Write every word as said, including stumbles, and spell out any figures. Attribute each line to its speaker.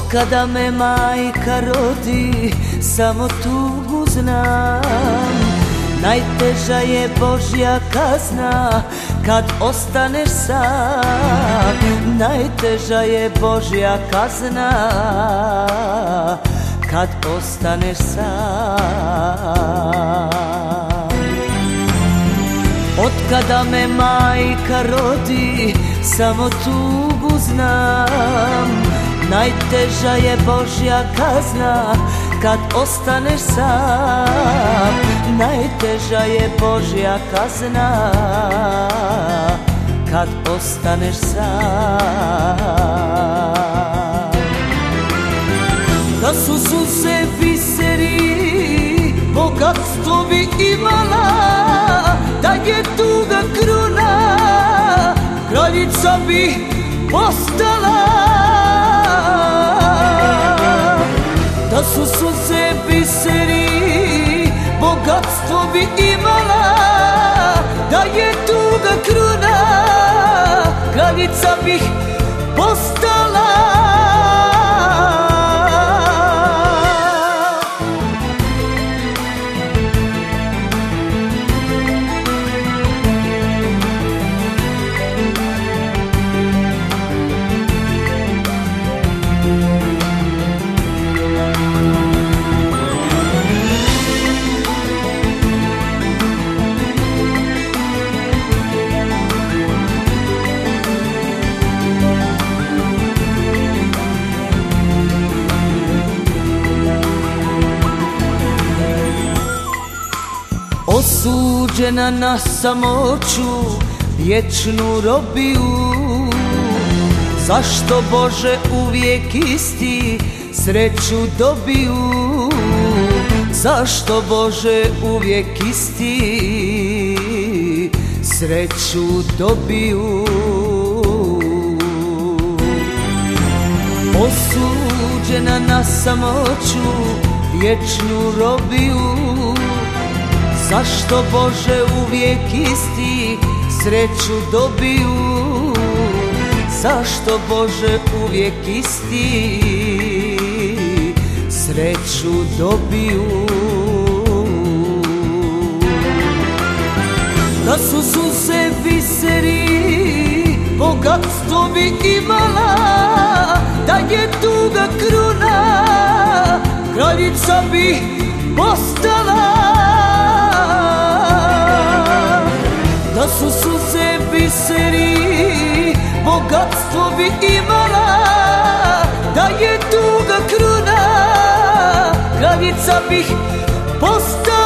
Speaker 1: Kada me majka rodi, samo tugu znam. Najteža je Božja kazna kad ostaneš sam. Najteža je Božja kazna kad ostaneš sam. Otkada me majka rodi, samo tugu znam. Najteža je Božja kazna kad ostaneš sam. Najteža je Božja kazna kad ostaneš sam. Da su suze biseri, bogatstvo bi imala. Da je tuga kruna, kraljica bi postala. Da su suze biseri, bogatstvo bi imala. Da je tuga kruna, kraljica bih postala. Osuđena na samoću, vječnu robiju. Zašto Bože uvijek isti sreću dobiju? Zašto Bože uvijek isti sreću dobiju? Osuđena na samoću, vječnu robiju. Zašto Bože uvijek isti sreću dobiju? Zašto Bože uvijek isti sreću dobiju? Da su suze biseri, bogatstvo bi imala. Da je tuga kruna, kraljica bi postala. Da su suze biseri, bogatstvo bi imala. Da je tuga kruna, kraljica bih postala.